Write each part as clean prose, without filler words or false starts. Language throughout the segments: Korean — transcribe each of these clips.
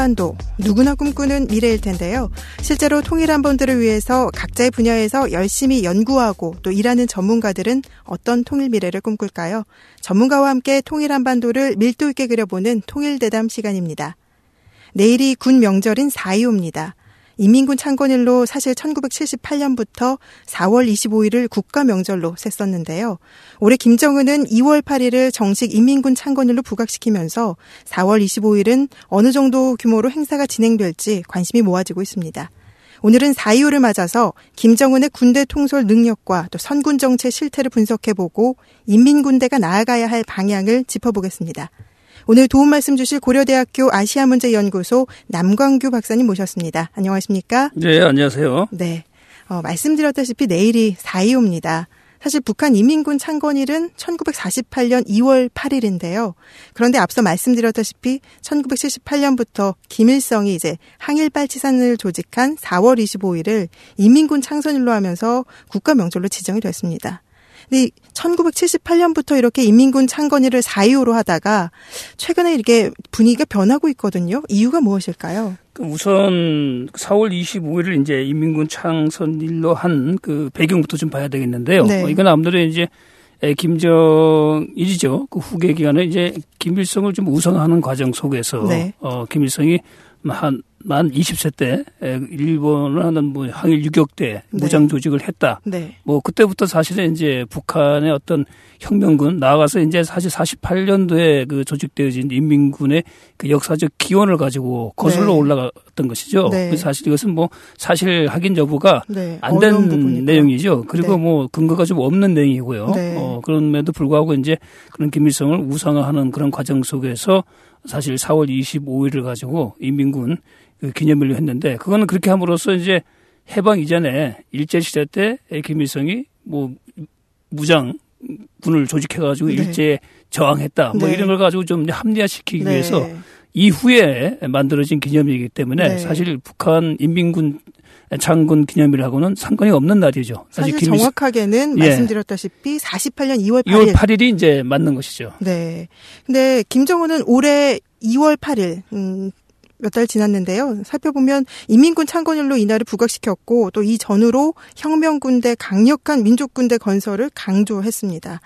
한반도, 누구나 꿈꾸는 미래일 텐데요. 실제로 통일한반도를 위해서 각자의 분야에서 열심히 연구하고 또 일하는 전문가들은 어떤 통일 미래를 꿈꿀까요? 전문가와 함께 통일한반도를 밀도 있게 그려보는 통일대담 시간입니다. 내일이 군 명절인 4.25입니다. 인민군 창건일로 사실 1978년부터 4월 25일을 국가명절로 셌었는데요. 올해 김정은은 2월 8일을 정식 인민군 창건일로 부각시키면서 4월 25일은 어느 정도 규모로 행사가 진행될지 관심이 모아지고 있습니다. 오늘은 4.25를 맞아서 김정은의 군대 통솔 능력과 또 선군 정책 실태를 분석해보고 인민군대가 나아가야 할 방향을 짚어보겠습니다. 오늘 도움 말씀 주실 고려대학교 아시아문제연구소 남광규 박사님 모셨습니다. 안녕하십니까? 네, 안녕하세요. 네, 말씀드렸다시피 내일이 4.25입니다. 사실 북한 인민군 창건일은 1948년 2월 8일인데요. 그런데 앞서 말씀드렸다시피 1978년부터 김일성이 이제 항일발치산을 조직한 4월 25일을 인민군 창선일로 하면서 국가명절로 지정이 됐습니다. 근데 1978년부터 이렇게 인민군 창건일을 4.25로 하다가 최근에 이렇게 분위기가 변하고 있거든요. 이유가 무엇일까요? 우선 4월 25일을 이제 인민군 창선일로 한 그 배경부터 좀 봐야 되겠는데요. 네. 이건 아무래도 이제 김정일이죠. 그 후계 기간에 이제 김일성을 좀 우선하는 과정 속에서 네. 김일성이 만 20세 때 일본을 하는 뭐 항일 유격 때 무장 조직을 했다. 네. 뭐 그때부터 사실은 이제 북한의 어떤 혁명군 나아가서 이제 사실 48년도에 그 조직되어진 인민군의 그 역사적 기원을 가지고 거슬러 네. 올라갔던 것이죠. 네. 사실 이것은 뭐 사실 확인 여부가 네. 안 된 내용이죠. 그리고 네. 뭐 근거가 좀 없는 내용이고요. 네. 그럼에도 불구하고 이제 그런 김일성을 우상화하는 그런 과정 속에서 사실 4월 25일을 가지고 인민군 그 기념일로 했는데 그거는 그렇게 함으로써 이제 해방 이전에 일제시대 때 김일성이 뭐 무장군을 조직해가지고 네. 일제에 저항했다. 뭐 네. 이런 걸 가지고 좀 합리화시키기 네. 위해서 이후에 만들어진 기념일이기 때문에 네. 사실 북한 인민군 창군 기념일하고는 상관이 없는 날이죠. 사실 정확하게는 말씀드렸다시피 48년 2월 8일. 2월 8일이 이제 맞는 것이죠. 네. 근데 김정은은 올해 2월 8일, 몇 달 지났는데요. 살펴보면 인민군 창건일로 이날을 부각시켰고 또 이 전후로 혁명군대 강력한 민족군대 건설을 강조했습니다.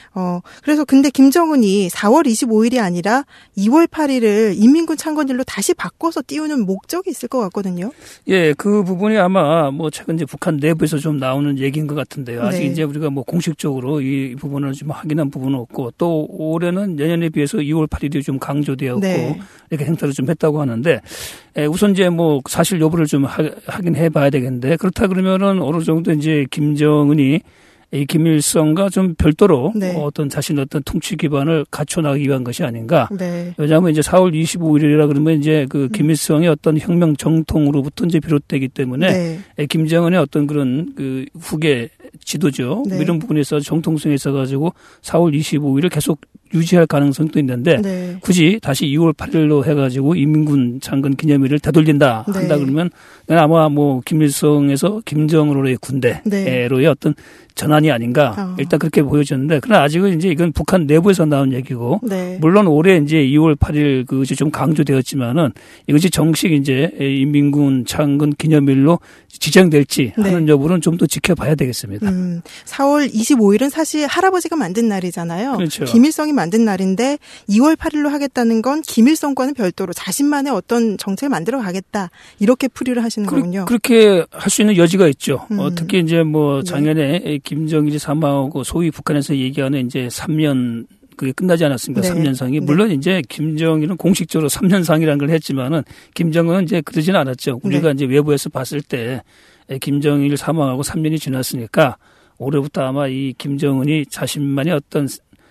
그래서 근데 김정은이 4월 25일이 아니라 2월 8일을 인민군 창건일로 다시 바꿔서 띄우는 목적이 있을 것 같거든요. 예, 그 부분이 아마 뭐 최근 이제 북한 내부에서 좀 나오는 얘기인 것 같은데요. 아직 네. 이제 우리가 뭐 공식적으로 이 부분을 좀 확인한 부분은 없고 또 올해는 예년에 비해서 2월 8일이 좀 강조되었고 네. 이렇게 행사를 좀 했다고 하는데 우선 이제 뭐 사실 여부를 좀 확인해 봐야 되겠는데 그렇다 그러면은 어느 정도 이제 김정은이 이 김일성과 좀 별도로 네. 어떤 자신의 어떤 통치 기반을 갖춰나가기 위한 것이 아닌가. 네. 왜냐하면 이제 4월 25일이라 그러면 이제 그 김일성의 어떤 혁명 정통으로부터 이제 비롯되기 때문에 네. 김정은의 어떤 그런 그 후계 지도죠. 네. 이런 부분에 있어서 정통성에 있어가지고 4월 25일을 계속 유지할 가능성도 있는데 네. 굳이 다시 2월 8일로 해가지고 인민군 창건 기념일을 되돌린다 네. 한다 그러면 아마 뭐 김일성에서 김정은으로의 군대로의 네. 어떤 전환이 아닌가 일단 그렇게 보여졌는데 그러나 아직은 이제 이건 북한 내부에서 나온 얘기고 네. 물론 올해 이제 2월 8일 그것이 좀 강조되었지만은 이것이 정식 이제 인민군 창건 기념일로 지정될지 하는 여부는 좀 더 지켜봐야 되겠습니다. 4월 25일은 사실 할아버지가 만든 날이잖아요. 그렇죠. 김일성이 만든 날인데 2월 8일로 하겠다는 건 김일성과는 별도로 자신만의 어떤 정책을 만들어 가겠다. 이렇게 풀이를 하시는 거군요. 그렇게 할 수 있는 여지가 있죠. 특히 이제 뭐 작년에 네. 김정일이 사망하고 소위 북한에서 얘기하는 이제 3년 그게 끝나지 않았습니까? 네. 3년상이. 물론 이제 김정일은 공식적으로 3년상이라는 걸 했지만은 김정은은 이제 그러지는 않았죠. 우리가 이제 외부에서 봤을 때 김정일 사망하고 3년이 지났으니까 올해부터 아마 이 김정은이 자신만의 어떤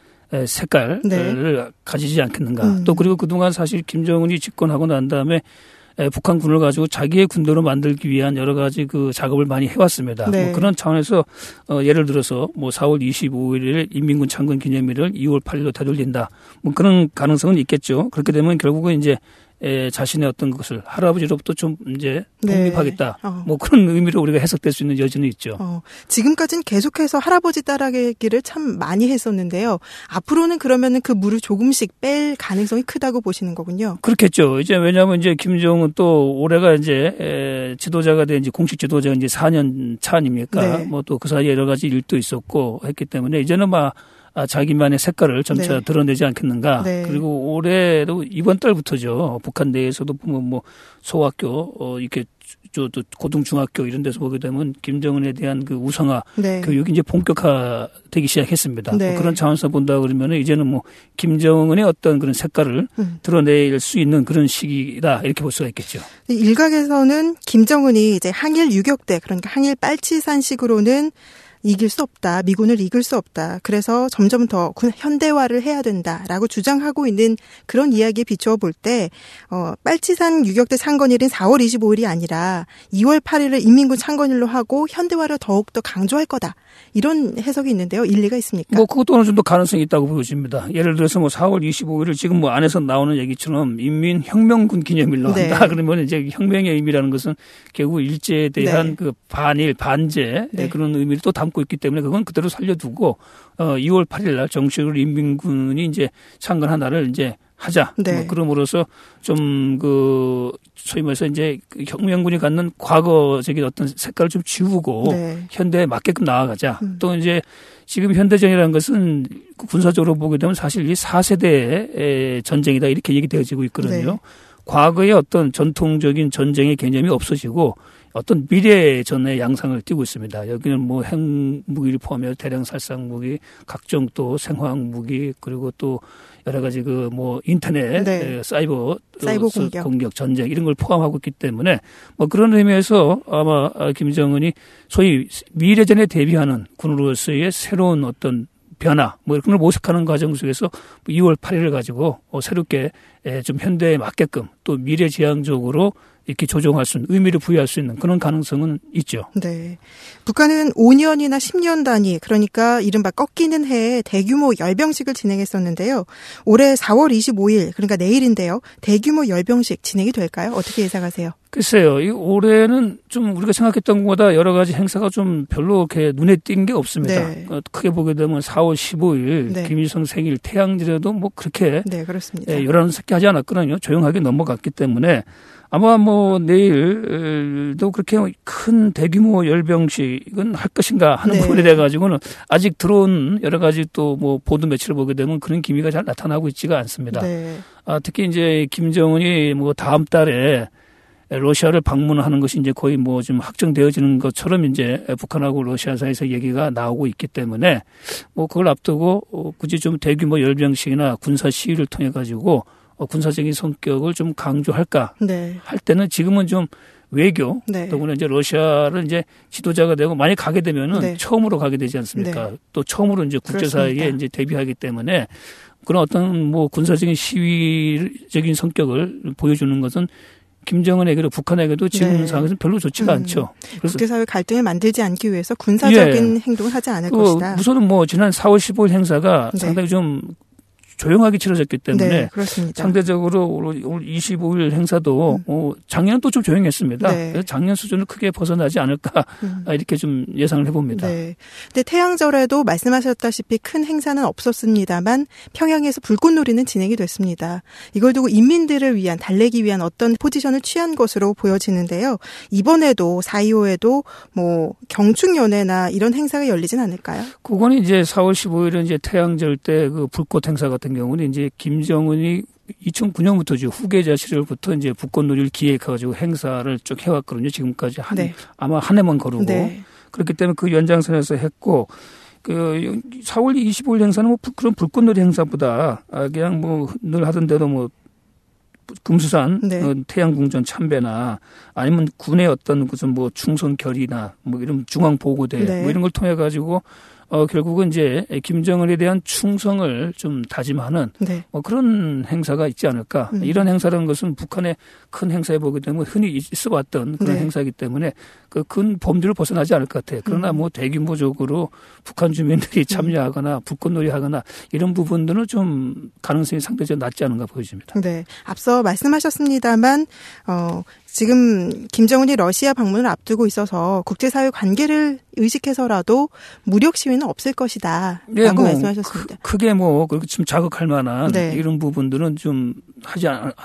색깔을 가지지 않겠는가. 또 그리고 그동안 사실 김정은이 집권하고 난 다음에 북한군을 가지고 자기의 군대로 만들기 위한 여러 가지 그 작업을 많이 해왔습니다. 네. 뭐 그런 차원에서 예를 들어서 뭐 4월 25일을 인민군 창건 기념일을 2월 8일로 되돌린다. 뭐 그런 가능성은 있겠죠. 그렇게 되면 결국은 이제 자신의 어떤 것을 할아버지로부터 좀 이제 독립하겠다. 네. 뭐 그런 의미로 우리가 해석될 수 있는 여지는 있죠. 지금까지는 계속해서 할아버지 따라가기를 참 많이 했었는데요. 앞으로는 그러면은 그 물을 조금씩 뺄 가능성이 크다고 보시는 거군요. 그렇겠죠. 이제 왜냐하면 이제 김정은 또 올해가 이제 지도자가 된 이제 공식 지도자가 이제 4년 차 아닙니까? 네. 뭐 또 그 사이에 여러 가지 일도 있었고 했기 때문에 이제는 막 자기만의 색깔을 점차 네. 드러내지 않겠는가. 네. 그리고 올해도 이번 달부터죠. 북한 내에서도 보면 뭐 소학교 이렇게 또 고등 중학교 이런 데서 보게 되면 김정은에 대한 그 우상화 네. 교육이 이제 본격화되기 시작했습니다. 네. 뭐 그런 차원에서 본다 그러면 이제는 뭐 김정은의 어떤 그런 색깔을 드러낼 수 있는 그런 시기다 이렇게 볼 수가 있겠죠. 일각에서는 김정은이 이제 항일 유격대 그러니까 항일 빨치산식으로는 이길 수 없다. 미군을 이길 수 없다. 그래서 점점 더 현대화를 해야 된다라고 주장하고 있는 그런 이야기에 비추어 볼 때 빨치산 유격대 창건일인 4월 25일이 아니라 2월 8일을 인민군 창건일로 하고 현대화를 더욱더 강조할 거다. 이런 해석이 있는데요. 일리가 있습니까? 뭐 그것도 어느 정도 가능성이 있다고 보여집니다. 예를 들어서 뭐 4월 25일을 지금 뭐 안에서 나오는 얘기처럼 인민혁명군 기념일로 한다. 네. 그러면 이제 혁명의 의미라는 것은 결국 일제에 대한 네. 그 반일 반제 네. 그런 의미를 또 담고 있기 때문에 그건 그대로 살려두고 2월 8일 날 정식으로 인민군이 이제 창건한 날을 이제 하자. 네. 뭐 그럼으로써 좀 그 소위 말해서 이제 그 혁명군이 갖는 과거적인 어떤 색깔을 좀 지우고 네. 현대에 맞게끔 나아가자. 또 이제 지금 현대전이라는 것은 군사적으로 보게 되면 사실 이 4세대의 전쟁이다 이렇게 얘기되어지고 있거든요. 네. 과거의 어떤 전통적인 전쟁의 개념이 없어지고 어떤 미래전의 양상을 띠고 있습니다. 여기는 뭐 핵무기를 포함해서 대량 살상 무기, 각종 또 생화학 무기, 그리고 또 여러 가지 그 뭐 인터넷, 네. 사이버 공격, 전쟁 이런 걸 포함하고 있기 때문에 뭐 그런 의미에서 아마 김정은이 소위 미래전에 대비하는 군으로서의 새로운 어떤 변화, 뭐 그런 걸 모색하는 과정 속에서 2월 8일을 가지고 새롭게 좀 현대에 맞게끔 또 미래지향적으로 이렇게 조정할 수 있는, 의미를 부여할 수 있는 그런 가능성은 있죠. 네. 북한은 5년이나 10년 단위, 그러니까 이른바 꺾이는 해에 대규모 열병식을 진행했었는데요. 올해 4월 25일, 그러니까 내일인데요. 대규모 열병식 진행이 될까요? 어떻게 예상하세요? 글쎄요. 이 올해는 좀 우리가 생각했던 것보다 여러 가지 행사가 좀 별로 이렇게 눈에 띈 게 없습니다. 네. 크게 보게 되면 4월 15일 네. 김일성 생일 태양절에도 뭐 그렇게 네, 그렇습니다. 요란한 새끼 하지 않았거든요. 조용하게 넘어갔기 때문에 아마 뭐 내일도 그렇게 큰 대규모 열병식은 할 것인가 하는 네. 부분에 대해 가지고는 아직 들어온 여러 가지 또 뭐 보도 매체를 보게 되면 그런 기미가 잘 나타나고 있지가 않습니다. 네. 특히 이제 김정은이 뭐 다음 달에 러시아를 방문하는 것이 이제 거의 뭐 좀 확정되어지는 것처럼 이제 북한하고 러시아 사이에서 얘기가 나오고 있기 때문에 뭐 그걸 앞두고 굳이 좀 대규모 열병식이나 군사 시위를 통해 가지고 군사적인 성격을 좀 강조할까 네. 할 때는 지금은 좀 외교, 네. 더구나 이제 러시아를 이제 지도자가 되고 만약 가게 되면은 네. 처음으로 가게 되지 않습니까? 네. 또 처음으로 이제 국제사회에 그렇습니다. 이제 데뷔하기 때문에 그런 어떤 뭐 군사적인 시위적인 성격을 보여주는 것은 김정은에게도 북한에게도 지금 네. 상황에서는 별로 좋지가 않죠. 그래서 국제사회 갈등을 만들지 않기 위해서 군사적인 행동을 하지 않을 것이다. 우선은 뭐 지난 4월 15일 행사가 네. 상당히 좀 조용하게 치러졌기 때문에 네, 그렇습니다. 상대적으로 올 25일 행사도 작년은 또 좀 조용했습니다. 네. 그래서 작년 수준을 크게 벗어나지 않을까 이렇게 좀 예상을 해봅니다. 네. 근데 태양절에도 말씀하셨다시피 큰 행사는 없었습니다만 평양에서 불꽃놀이는 진행이 됐습니다. 이걸 두고 인민들을 위한 달래기 위한 어떤 포지션을 취한 것으로 보여지는데요. 이번에도 4.25에도 뭐 경축연회나 이런 행사가 열리진 않을까요? 그거는 이제 4월 15일은 이제 태양절 때 그 불꽃 행사 같은 경우는 이제 김정은이 2009년부터죠. 후계자 시절부터 이제 불꽃놀이를 기획해가지고 행사를 쭉 해왔거든요. 지금까지 네. 아마 한 해만 거르고. 네. 그렇기 때문에 그 연장선에서 했고, 4월 25일 행사는 뭐 그런 불꽃놀이 행사보다 그냥 뭐 늘 하던 대로 뭐 금수산 네. 태양궁전 참배나 아니면 군의 어떤 무슨 뭐 충성 결의나 뭐 이런 중앙보고대 네. 뭐 이런 걸 통해 가지고 결국은 이제 김정은에 대한 충성을 좀 다짐하는 네. 그런 행사가 있지 않을까. 이런 행사라는 것은 북한의 큰 행사에 보게 되면 흔히 있어왔던 그런 네. 행사이기 때문에 그 큰 범주를 벗어나지 않을 것 같아요. 그러나 뭐 대규모적으로 북한 주민들이 참여하거나 불꽃놀이하거나 이런 부분들은 좀 가능성이 상대적으로 낮지 않은가 보여집니다. 네. 앞서 말씀하셨습니다만 지금 김정은이 러시아 방문을 앞두고 있어서 국제사회 관계를 의식해서라도 무력 시위는 없을 것이다. 네, 라고 말씀하셨습니다. 크게 그렇게 좀 자극할 만한 네. 이런 부분들은 좀 하지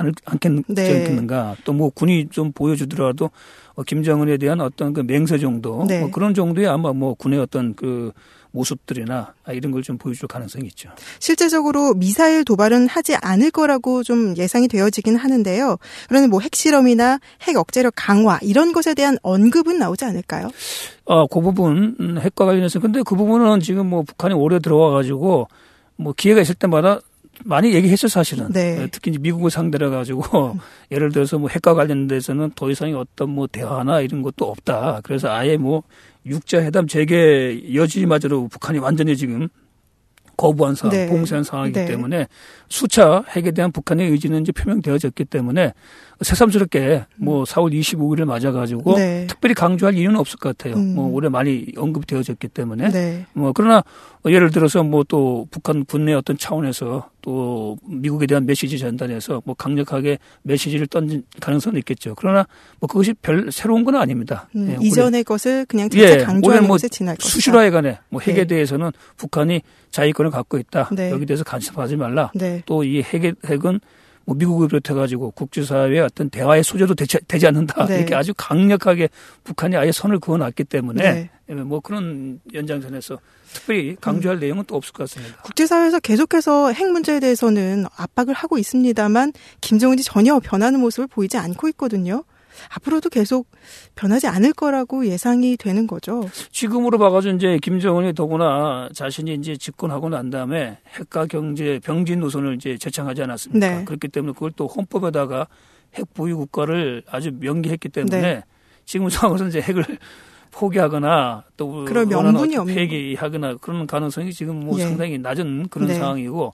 않겠는가. 또 뭐 군이 좀 보여주더라도 김정은에 대한 어떤 그 맹세 정도 네. 그런 정도의 아마 군의 어떤 그 모습들이나 이런 걸 좀 보여줄 가능성이 있죠. 실제적으로 미사일 도발은 하지 않을 거라고 좀 예상이 되어지긴 하는데요. 그러면 뭐 핵실험이나 핵 억제력 강화 이런 것에 대한 언급은 나오지 않을까요? 그 부분 핵과 관련해서 근데 그 부분은 지금 북한이 오래 들어와 가지고 기회가 있을 때마다 많이 얘기했죠, 사실은. 네. 특히 이제 미국을 상대로 가지고 예를 들어서 핵과 관련돼서는 더 이상의 어떤 대화나 이런 것도 없다. 그래서 아예 육자회담 재개 여지마저도 북한이 완전히 지금 거부한 상황, 네. 봉쇄한 상황이기 네. 때문에 수차 핵에 대한 북한의 의지는 이제 표명되어졌기 때문에 새삼스럽게 4월 25일을 맞아가지고 네. 특별히 강조할 이유는 없을 것 같아요. 올해 많이 언급되어졌기 때문에. 네. 그러나 예를 들어서 또 북한 군내 어떤 차원에서 또 미국에 대한 메시지 전달해서 강력하게 메시지를 던진 가능성은 있겠죠. 그러나 그것이 별 새로운 건 아닙니다. 예, 이전의 것을 그냥 재차 강조하는 것에 지날 것이다. 수시로해간에 핵에 네. 대해서는 북한이 자위권을 갖고 있다. 네. 여기 대해서 간섭하지 말라. 네. 또 이 핵은 미국을 비롯해가지고 국제사회의 어떤 대화의 소재도 되지 않는다. 네. 이렇게 아주 강력하게 북한이 아예 선을 그어놨기 때문에 네. 그런 연장선에서 특별히 강조할 내용은 또 없을 것 같습니다. 국제사회에서 계속해서 핵 문제에 대해서는 압박을 하고 있습니다만 김정은이 전혀 변하는 모습을 보이지 않고 있거든요. 앞으로도 계속 변하지 않을 거라고 예상이 되는 거죠. 지금으로 봐가지고 이제 김정은이 더구나 자신이 이제 집권하고 난 다음에 핵과 경제 병진 노선을 이제 제창하지 않았습니까? 네. 그렇기 때문에 그걸 또 헌법에다가 핵 보유 국가를 아주 명기했기 때문에 네. 지금 상황에서 이제 핵을 포기하거나 또 그럴 명분이 없는 폐기하거나 그런 가능성이 지금 예. 상당히 낮은 그런 네. 상황이고.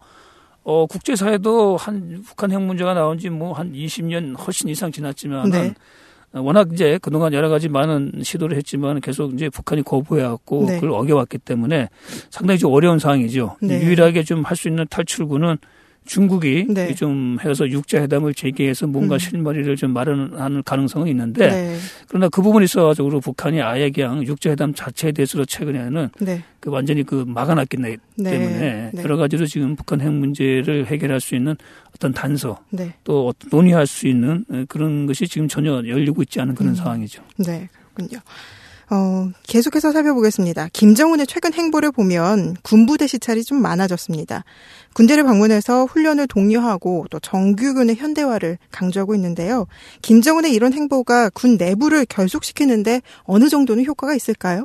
국제사회도 북한 핵 문제가 나온 지 한 20년 훨씬 이상 지났지만은 네. 워낙 이제 그동안 여러 가지 많은 시도를 했지만 계속 이제 북한이 거부해왔고 네. 그걸 어겨왔기 때문에 상당히 좀 어려운 상황이죠. 네. 유일하게 좀 할 수 있는 탈출구는 중국이 네. 좀 해서 육자회담을 재개해서 뭔가 실마리를 좀 마련하는 가능성은 있는데 네. 그러나 그 부분이 있어가지고 북한이 아예 그냥 육자회담 자체에 대해서도 최근에는 네. 완전히 막아놨기 때문에 네. 여러 가지로 지금 북한 핵 문제를 해결할 수 있는 어떤 단서 네. 또 논의할 수 있는 그런 것이 지금 전혀 열리고 있지 않은 그런 상황이죠. 네, 그렇군요. 계속해서 살펴보겠습니다. 김정은의 최근 행보를 보면 군부대 시찰이 좀 많아졌습니다. 군대를 방문해서 훈련을 독려하고 또 정규군의 현대화를 강조하고 있는데요. 김정은의 이런 행보가 군 내부를 결속시키는데 어느 정도는 효과가 있을까요?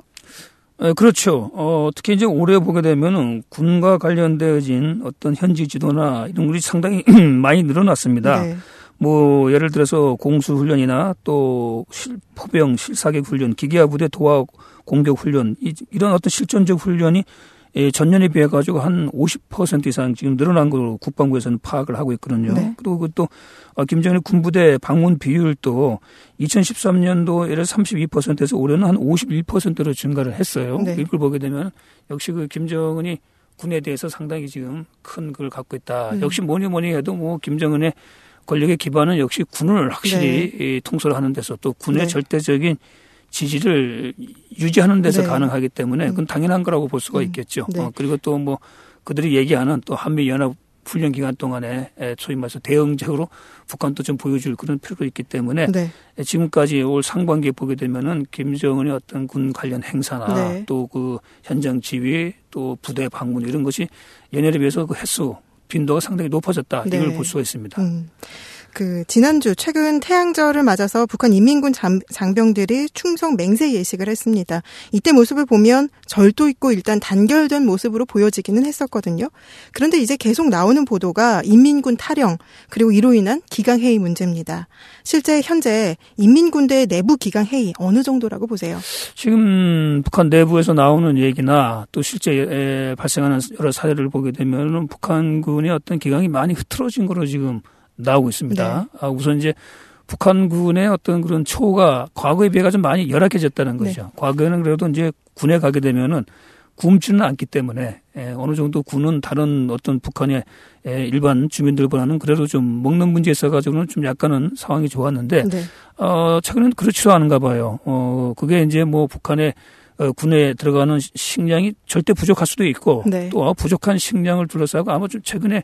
그렇죠. 특히 이제 올해 보게 되면은 군과 관련되어진 어떤 현지 지도나 이런 것이 상당히 많이 늘어났습니다. 네. 예를 들어서 공수훈련이나 또 포병, 실사격 훈련, 기계화 부대 도하 공격 훈련, 이런 어떤 실전적 훈련이 전년에 비해 가지고 한 50% 이상 지금 늘어난 걸로 국방부에서는 파악을 하고 있거든요. 네. 그리고 또 김정은의 군부대 방문 비율도 2013년도에 32%에서 올해는 한 51%로 증가를 했어요. 네. 이걸 보게 되면 역시 김정은이 군에 대해서 상당히 지금 큰 걸 갖고 있다. 역시 뭐니 해도 김정은의 권력의 기반은 역시 군을 확실히 통솔하는 데서 또 군의 절대적인 지지를 유지하는 데서 가능하기 때문에 그건 당연한 거라고 볼 수가 있겠죠. 네. 그리고 또 그들이 얘기하는 또 한미연합 훈련 기간 동안에 소위 말해서 대응적으로 북한도 좀 보여줄 그런 필요가 있기 때문에 지금까지 올 상반기에 보게 되면은 김정은의 어떤 군 관련 행사나 또 현장 지휘 또 부대 방문 이런 것이 연년에 비해서 횟수 빈도가 상당히 높아졌다. 이걸 볼 수가 있습니다. 지난주 최근 태양절을 맞아서 북한 인민군 장병들이 충성 맹세 예식을 했습니다. 이때 모습을 보면 절도 있고 일단 단결된 모습으로 보여지기는 했었거든요. 그런데 이제 계속 나오는 보도가 인민군 탈영 그리고 이로 인한 기강해이 문제입니다. 실제 현재 인민군대 내부 기강해이 어느 정도라고 보세요? 지금 북한 내부에서 나오는 얘기나 또 실제 발생하는 여러 사례를 보게 되면 북한군의 어떤 기강이 많이 흐트러진 거로 지금 나오고 있습니다. 네. 우선 이제 북한군의 어떤 그런 초가 과거에 비해 좀 많이 열악해졌다는 거죠. 네. 과거에는 그래도 이제 군에 가게 되면은 굶지는 않기 때문에 어느 정도 군은 다른 어떤 북한의 일반 주민들보다는 그래도 좀 먹는 문제에 있어가지고는 좀 약간은 상황이 좋았는데 네. 최근에는 그렇지도 않은가 봐요. 그게 이제 뭐 북한의 군에 들어가는 식량이 절대 부족할 수도 있고 네. 또 부족한 식량을 둘러싸고 아마 좀 최근에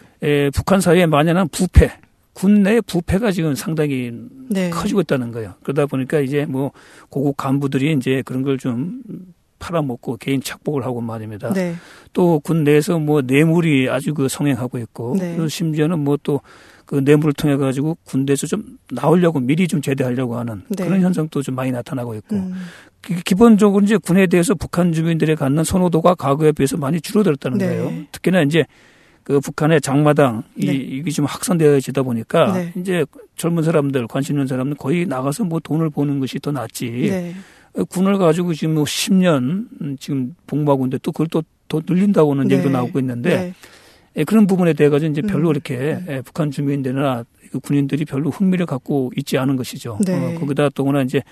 북한 사회에 만연한 부패, 군 내 부패가 지금 상당히 네. 커지고 있다는 거예요. 그러다 보니까 이제 뭐 고급 간부들이 이제 그런 걸 좀 팔아먹고 개인 착복을 하고 말입니다. 네. 또 군 내에서 뭐 뇌물이 아주 성행하고 있고 네. 그리고 심지어는 뭐 또 그 뇌물을 통해 가지고 군대에서 좀 나오려고 미리 좀 제대하려고 하는 네. 그런 현상도 좀 많이 나타나고 있고 기본적으로 이제 군에 대해서 북한 주민들이 갖는 선호도가 과거에 비해서 많이 줄어들었다는 네. 거예요. 특히나 이제 그 북한의 장마당 네. 이게 좀 확산되어지다 보니까 네. 이제 젊은 사람들 관심 있는 사람들 거의 나가서 뭐 돈을 버는 것이 더 낫지. 네. 군을 가지고 지금 뭐 10년 지금 복무하고 있는데 또 그걸 또 더 늘린다고는 네. 얘기도 나오고 있는데 네. 그런 부분에 대해 가지고 이제 별로 이렇게 북한 주민들이나 군인들이 별로 흥미를 갖고 있지 않은 것이죠. 네. 거기다 또나 이제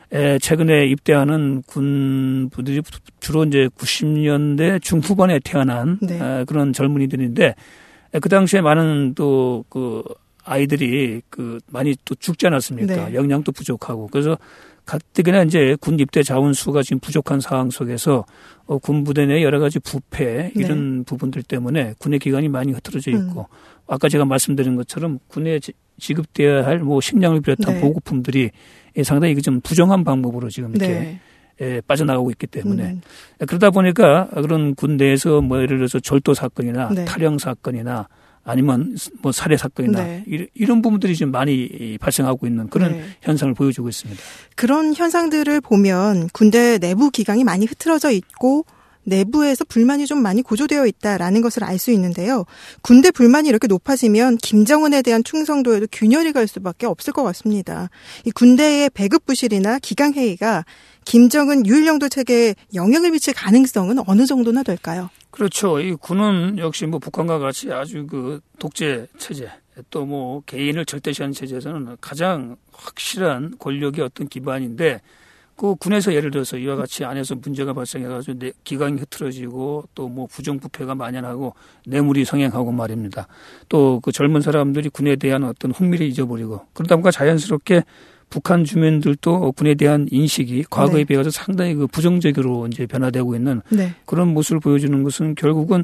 최근에 입대하는 군부들이 주로 이제 90년대 중후반에 태어난 네. 그런 젊은이들인데 그 당시에 많은 또 그 아이들이 많이 또 죽지 않았습니까? 네. 영양도 부족하고 그래서 가뜩이나 이제 군 입대 자원 수가 지금 부족한 상황 속에서 군 부대 내 여러 가지 부패 이런 네. 부분들 때문에 군의 기간이 많이 흐트러져 있고 아까 제가 말씀드린 것처럼 군에 지급돼야 할 뭐 식량을 비롯한 네. 보급품들이 상당히 좀 부정한 방법으로 지금 이렇게 네. 빠져나가고 있기 때문에 그러다 보니까 그런 군 내에서 뭐 예를 들어서 절도 사건이나 네. 탈영 사건이나 아니면 뭐 살해 사건이나 네. 이런 부분들이 좀 많이 발생하고 있는 그런 네. 현상을 보여주고 있습니다. 그런 현상들을 보면 군대 내부 기강이 많이 흐트러져 있고 내부에서 불만이 좀 많이 고조되어 있다라는 것을 알 수 있는데요. 군대 불만이 이렇게 높아지면 김정은에 대한 충성도에도 균열이 갈 수밖에 없을 것 같습니다. 이 군대의 배급 부실이나 기강해이가 김정은 유일영도 체계에 영향을 미칠 가능성은 어느 정도나 될까요? 그렇죠. 이 군은 역시 뭐 북한과 같이 아주 독재 체제 또 뭐 개인을 절대시하는 체제에서는 가장 확실한 권력의 어떤 기반인데 그 군에서 예를 들어서 이와 같이 안에서 문제가 발생해가지고 기강이 흐트러지고 또 뭐 부정부패가 만연하고 뇌물이 성행하고 말입니다. 또 그 젊은 사람들이 군에 대한 어떤 흥미를 잊어버리고 그러다 보니까 자연스럽게 북한 주민들도 군에 대한 인식이 과거에 네. 비해서 상당히 부정적으로 이제 변화되고 있는 네. 그런 모습을 보여주는 것은 결국은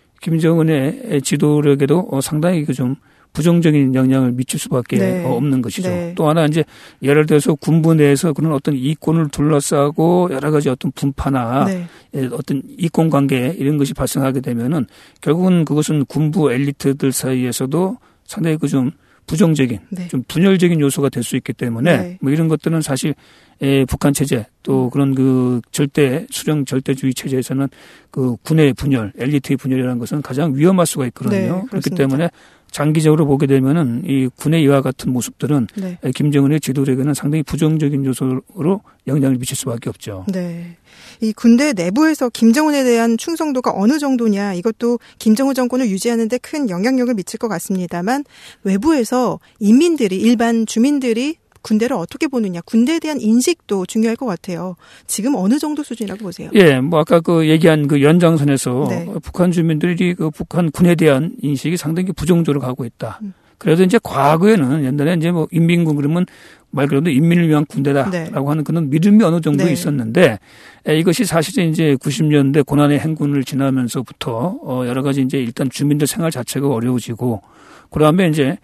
김정은의 지도력에도 상당히 좀 부정적인 영향을 미칠 수밖에 네. 없는 것이죠. 네. 또 하나 이제 예를 들어서 군부 내에서 그런 어떤 이권을 둘러싸고 여러 가지 어떤 분파나 네. 어떤 이권 관계 이런 것이 발생하게 되면은 결국은 그것은 군부 엘리트들 사이에서도 상당히 좀 부정적인 네. 좀 분열적인 요소가 될 수 있기 때문에 네. 뭐 이런 것들은 사실 북한 체제 또 그런 절대 수령 절대주의 체제에서는 군의 분열, 엘리트의 분열이라는 것은 가장 위험할 수가 있거든요. 네, 그렇기 때문에 장기적으로 보게 되면은 이 군의 이와 같은 모습들은 네. 김정은의 지도력에는 상당히 부정적인 요소로 영향을 미칠 수밖에 없죠. 네. 이 군대 내부에서 김정은에 대한 충성도가 어느 정도냐 이것도 김정은 정권을 유지하는 데 큰 영향력을 미칠 것 같습니다만 외부에서 인민들이 일반 주민들이 군대를 어떻게 보느냐 군대에 대한 인식도 중요할 것 같아요. 지금 어느 정도 수준이라고 보세요? 예, 뭐 아까 얘기한 연장선에서 네. 북한 주민들이 북한 군에 대한 인식이 상당히 부정적으로 가고 있다. 그래도 이제 과거에는 옛날에 이제 뭐 인민군 그러면 말 그대로 인민을 위한 군대다라고 네. 하는 그런 믿음이 어느 정도 네. 있었는데 이것이 사실은 이제 90년대 고난의 행군을 지나면서부터 여러 가지 이제 일단 주민들 생활 자체가 어려워지고 그다음에 이제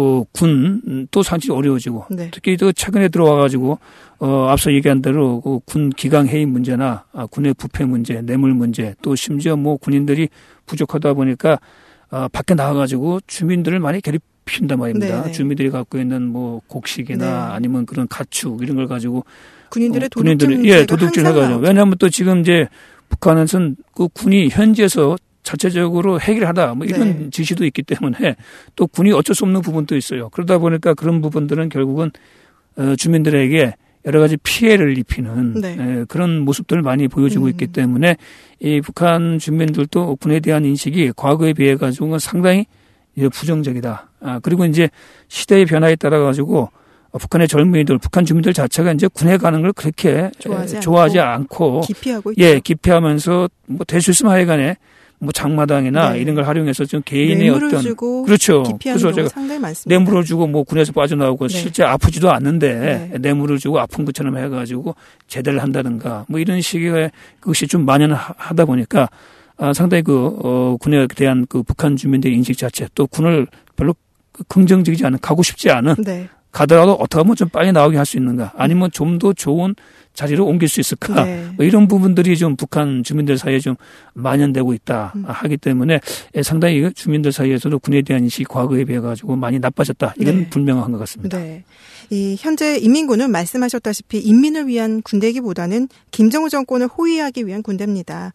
군도 사실 어려워지고 네. 특히 최근에 들어와가지고 앞서 얘기한 대로 군 기강 해임 문제나 군의 부패 문제, 뇌물 문제 또 심지어 뭐 군인들이 부족하다 보니까 밖에 나가가지고 주민들을 많이 입힌단 말입니다. 네네. 주민들이 갖고 있는 뭐 곡식이나 네. 아니면 그런 가축 이런 걸 가지고 군인들의 도둑질 해가지고. 왜냐하면 또 지금 이제 북한에서는 그 군이 현지에서 자체적으로 해결하다 뭐 이런 네. 지시도 있기 때문에 또 군이 어쩔 수 없는 부분도 있어요. 그러다 보니까 그런 부분들은 결국은 주민들에게 여러 가지 피해를 입히는 네. 그런 모습들을 많이 보여주고 있기 때문에 이 북한 주민들도 군에 대한 인식이 과거에 비해 가지고는 상당히 부정적이다. 그리고 이제 시대의 변화에 따라 가지고 북한의 젊은이들, 북한 주민들 자체가 이제 군에 가는 걸 그렇게 좋아하지 않고 기피하고 있죠. 예, 기피하면서 뭐 될 수 있으면 하여간에 뭐 장마당이나 네. 이런 걸 활용해서 좀 개인의 뇌물을 어떤 주고 그렇죠. 기피하는 그래서 경우가 상당히 많습니다. 뇌물을 주고 뭐 군에서 빠져나오고 네. 실제 아프지도 않는데 네. 뇌물을 주고 아픈 것처럼 해가지고 제대를 한다든가 뭐 이런 식의 그것이 좀 만연하다 보니까 상당히 군에 대한 그 북한 주민들의 인식 자체 또 군을 별로 긍정적이지 않은 가고 싶지 않은 네. 가더라도 어떻게 하면 좀 빨리 나오게 할 수 있는가 아니면 좀 더 좋은 자리로 옮길 수 있을까 네. 뭐 이런 부분들이 좀 북한 주민들 사이에 좀 만연되고 있다 하기 때문에 상당히 주민들 사이에서도 군에 대한 인식이 과거에 비해 가지고 많이 나빠졌다 이건 네. 분명한 것 같습니다. 네. 이 현재 인민군은 말씀하셨다시피 인민을 위한 군대이기보다는 김정은 정권을 호위하기 위한 군대입니다.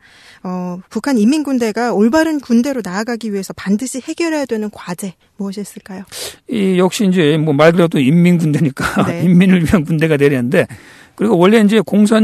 북한 인민군대가 올바른 군대로 나아가기 위해서 반드시 해결해야 되는 과제 무엇이 있을까요? 이 역시 이제 뭐 말 그대로 인민군대니까 네. 인민을 위한 군대가 되려는데 그리고 원래 이제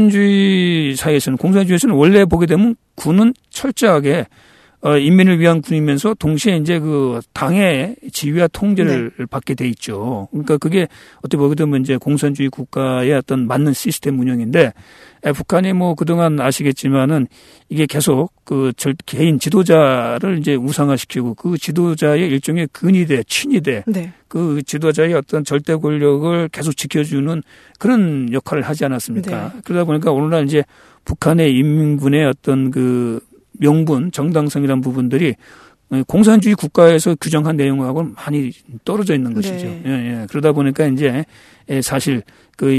공산주의에서는 원래 보게 되면 군은 철저하게 인민을 위한 군이면서 동시에 이제 그 당의 지휘와 통제를 받게 돼 있죠. 그러니까 그게 어떻게 보게 되면 이제 공산주의 국가의 어떤 맞는 시스템 운영인데 북한이 뭐 그동안 아시겠지만은 이게 계속 그 개인 지도자를 이제 우상화시키고 그 지도자의 일종의 근위대, 친위대 네. 그 지도자의 어떤 절대 권력을 계속 지켜주는 그런 역할을 하지 않았습니까? 네. 그러다 보니까 오늘날 이제 북한의 인민군의 어떤 그 명분, 정당성이라는 부분들이 공산주의 국가에서 규정한 내용하고는 많이 떨어져 있는 것이죠. 네. 예, 예. 그러다 보니까 이제 사실 그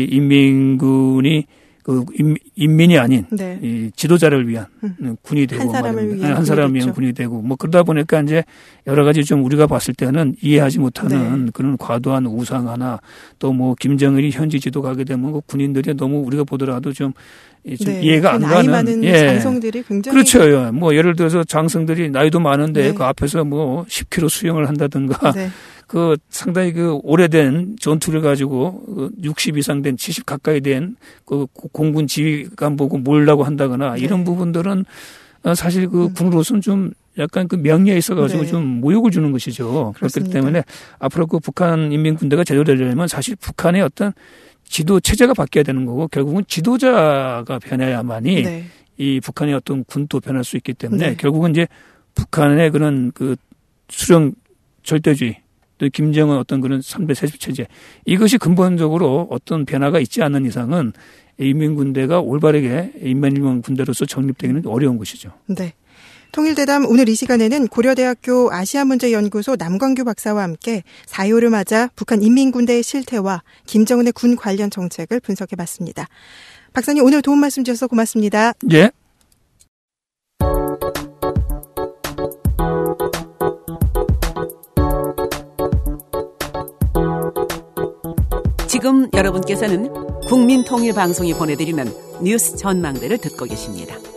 인민군이 그 인민이 아닌 네. 이 지도자를 위한 군이 되고 한 사람을 위한 한 사람을 위한 군이 되고 뭐 그러다 보니까 이제 여러 가지 좀 우리가 봤을 때는 이해하지 못하는 네. 그런 과도한 우상화나 또 뭐 김정은이 현지 지도 가게 되면 그 군인들이 너무 우리가 보더라도 좀 네. 이해가 안 나이 가는 많은 예. 장성들이 굉장히 그렇죠. 뭐 예를 들어서 장성들이 나이도 많은데 네. 그 앞에서 뭐 10km 수영을 한다든가 네. 그 상당히 그 오래된 전투를 가지고 60 이상 된 70 가까이 된 그 공군 지휘관 보고 몰라고 한다거나 네. 이런 부분들은 사실 그 군으로서는 좀 약간 그 명예에 있어가지고 네. 좀 모욕을 주는 것이죠. 그렇기 그렇습니다. 때문에 앞으로 그 북한 인민군대가 제대로 되려면 사실 북한의 어떤 지도 체제가 바뀌어야 되는 거고 결국은 지도자가 변해야만이 네. 이 북한의 어떤 군도 변할 수 있기 때문에 네. 결국은 이제 북한의 그런 그 수령 절대주의 또 김정은 어떤 그런 3대 세습 체제 이것이 근본적으로 어떤 변화가 있지 않는 이상은 인민군대가 올바르게 인민일본 군대로서 정립되기는 어려운 것이죠. 네. 통일대담 오늘 이 시간에는 고려대학교 아시아문제연구소 남광규 박사와 함께 4.25를 맞아 북한 인민군대의 실태와 김정은의 군 관련 정책을 분석해봤습니다. 박사님 오늘 도움 말씀 주셔서 고맙습니다. 예. 지금 여러분께서는 국민통일방송이 보내드리는 뉴스 전망대를 듣고 계십니다.